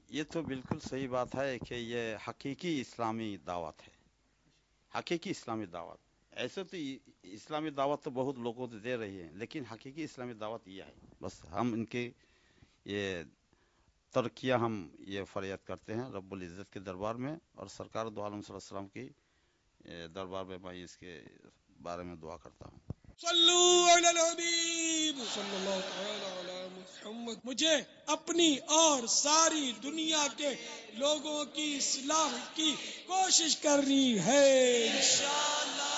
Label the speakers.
Speaker 1: ये तो बिल्कुल सही बात है कि ये हकीकी इस्लामी दावत है, हकीकी इस्लामी दावत। ऐसे तो इस्लामी दावत तो बहुत लोगों को दे रही है, लेकिन हकीकी इस्लामी दावत ये है। बस हम इनके ये तरकिया हम ये फरियाद करते हैं रब्बुल इज़्ज़त के दरबार में, और सरकार दो आलम सल्लल्लाहु अलैहि वसल्लम की दरबार में मैं इसके बारे में दुआ करता हूँ।
Speaker 2: सल्लू अलल हबीब सल्लल्लाहु तआला अला मुहम्मद। मुझे अपनी और सारी दुनिया के लोगों की इस्लाह की कोशिश करनी है इंशाअल्लाह।